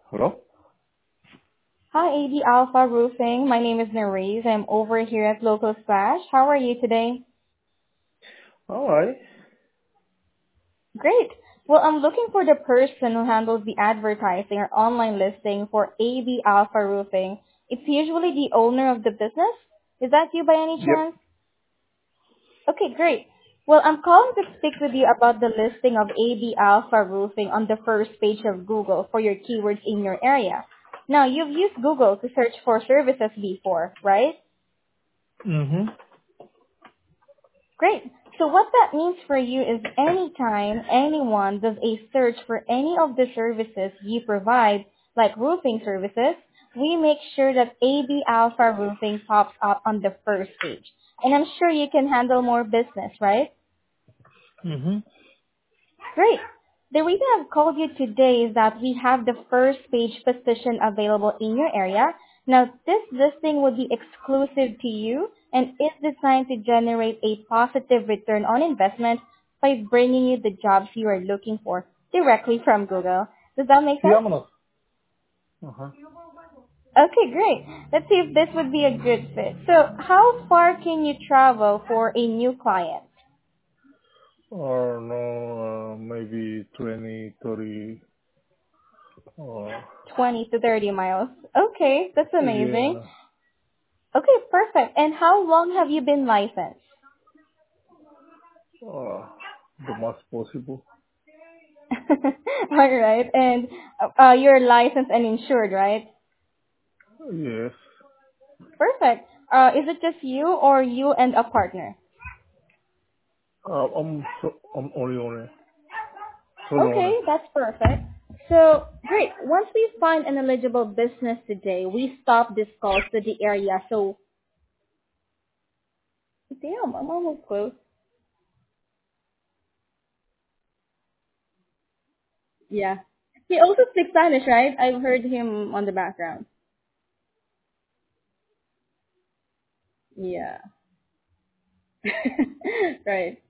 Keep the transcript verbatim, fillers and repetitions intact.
Hello? Hi, A B Alpha Roofing. My name is Nerese. I'm over here at Local Splash. How are you today? All right. Great. Well, I'm looking for the person who handles the advertising or online listing for A B Alpha Roofing. It's usually the owner of the business. Is that you by any Yep. chance? Okay, great. Well, I'm calling to speak with you about the listing of A B Alpha Roofing on the first page of Google for your keywords in your area. Now, you've used Google to search for services before, right? Mm-hmm. Great. So what that means for you is anytime anyone does a search for any of the services you provide, like roofing services, we make sure that A B Alpha Roofing pops up on the first page. And I'm sure you can handle more business, right? Mm-hmm. Great. The reason I've called you today is that we have the first page position available in your area. Now, this listing would be exclusive to you and is designed to generate a positive return on investment by bringing you the jobs you are looking for directly from Google. Does that make Yeah, sense? I'm not. Uh-huh. Okay, great. Let's see if this would be a good fit. So, how far can you travel for a new client? Or no, uh, maybe twenty, thirty. Uh, twenty to thirty miles. Okay, that's amazing. yeah. Okay, perfect. And how long have you been licensed? Uh, the most possible. All right. And uh, you're licensed and insured, right? Yes. Perfect. Uh, is it just you or you and a partner? Uh, I'm so, I'm only on solo Okay, owner. that's perfect. So, great. Once we find an eligible business today, we stop this call to the area. So, damn, I'm almost close. Yeah. He also speaks Spanish, right? I've heard him on the background. Yeah. Right.